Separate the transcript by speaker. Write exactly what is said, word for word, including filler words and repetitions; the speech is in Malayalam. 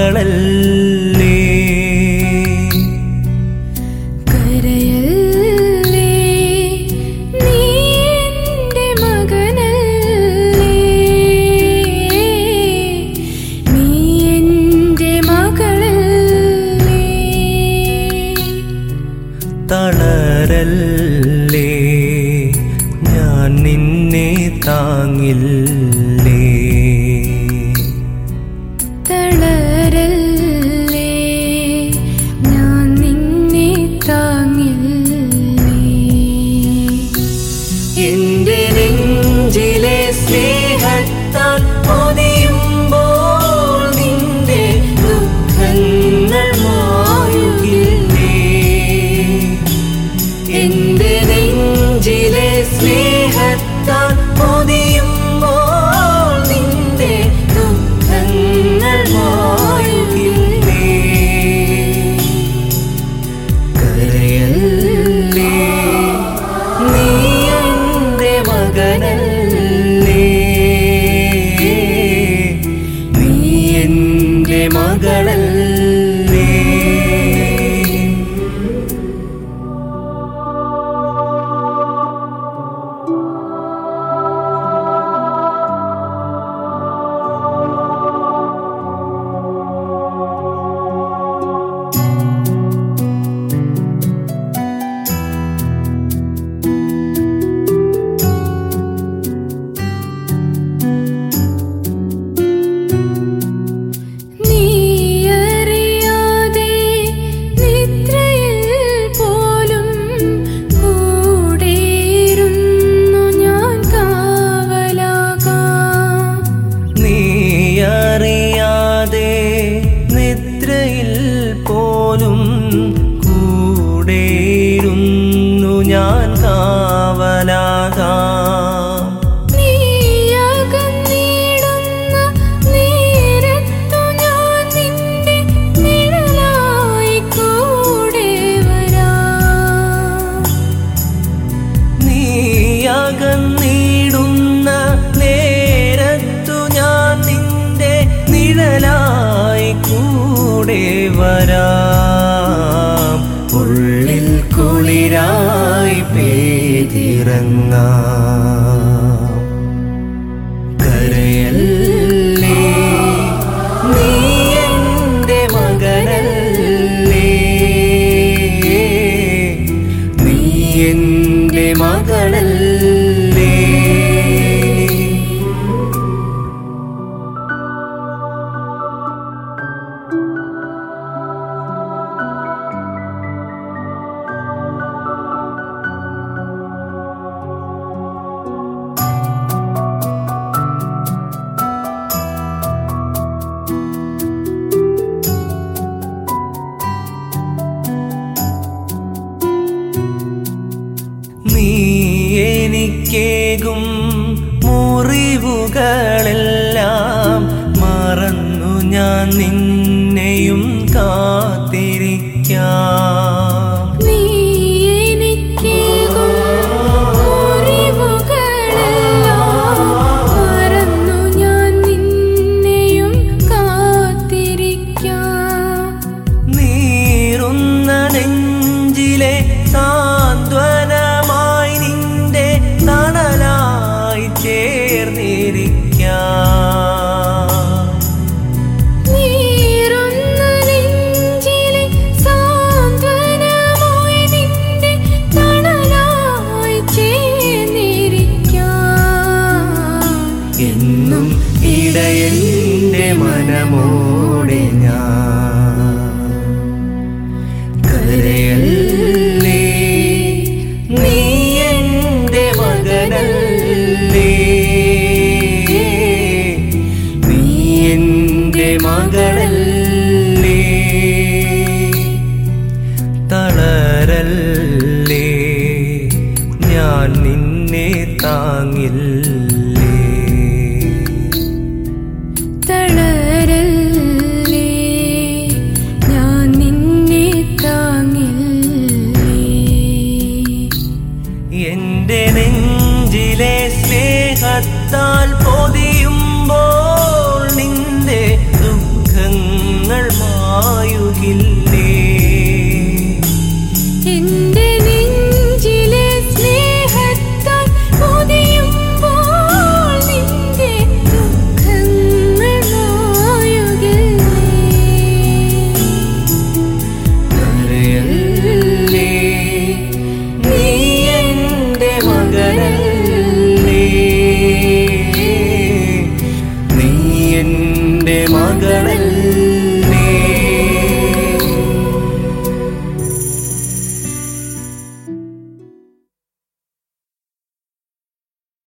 Speaker 1: മകളല്ലേ.
Speaker 2: കരയല്ലേ, നീ എൻ്റെ മകനല്ലേ, നീ എൻ്റെ മകളല്ലേ.
Speaker 1: തളരല്ലേ, ഞാൻ നിന്നെ താങ്ങില്ലേ.
Speaker 2: തളരല്ലേ, ഞാൻ നിന്നെ താങ്ങില്ലേ.
Speaker 1: എന്റെ നെഞ്ചിലെ സ്നേഹത്താൽ പൊതിയുമ്പോൾ നിന്റെ ദുഃഖങ്ങൾ മായുകില്ലേ. എന്റെ നെഞ്ചിലെ സ്നേഹത്താൽ പൊതിയുമ്പോൾ നിന്റെ ദുഃഖങ്ങൾ മായുകില്ലേ. കരയല്ലേ, നീ എൻ്റെ മകനല്ലേ, നീ എൻ്റെ മകളല്ലേ.
Speaker 2: നീ അറിയാതെ നിദ്രയിൽ പോലും കൂടെയിരുന്നു ഞാൻ കാവലാകാം.
Speaker 1: നീ അറിയാതെ നിദ്രയിൽ പോലും കൂടെയിരുന്നു ഞാൻ കാവലാകാം.
Speaker 2: നീ അകന്നിടുന്ന നേരത്തു ഞാൻ നിന്റെ നിഴലായി കൂടെ വരാം.
Speaker 1: നീ അകന്നിടുന്ന നേരത്തു ഞാൻ നിന്റെ നിഴലായി കൂടെ വരാം. ഉള്ളിൽ കുളിരായി പെയ്തിറങ്ങാം. കരയല്ലേ, നീ എൻ്റെ മകനല്ലേ, നീ എൻ്റെ മകളല്ലേ. നീ എനിക്കേകും മുറിവുകളെല്ലാം മറന്നു ഞാൻ നിന്നെയും കാത്തിരിക്കാം.
Speaker 2: നീ എനിക്കേകും മുറിവുകളെല്ലാം മറന്നു ഞാൻ നിന്നെയും കാത്തിരിക്കാം.
Speaker 1: നീറുന്ന നെഞ്ചിലെ സാന്ത്വനമായി നിന്റെ തണലായി ചേർന്നിരിക്കാം.
Speaker 2: നീറുന്ന നെഞ്ചിലെ സാന്ത്വനമായി നിന്റെ തണലായി ചേർന്നിരിക്കാം.
Speaker 1: എന്നും ഇടയന്റെ മനമോടെ ഞാൻ. കരയല്ലേ, നീ എൻ്റെ മകനല്ലേ, നീ എൻ്റെ മകളല്ലേ. തളരല്ലേ, ഞാൻ നിന്നെ താങ്ങില്ലേ.
Speaker 2: തളരല്ലേ, ഞാൻ നിന്നെ താങ്ങില്ലേ.
Speaker 1: എന്റെ നെഞ്ചിലെ സ്നേഹത്താൽ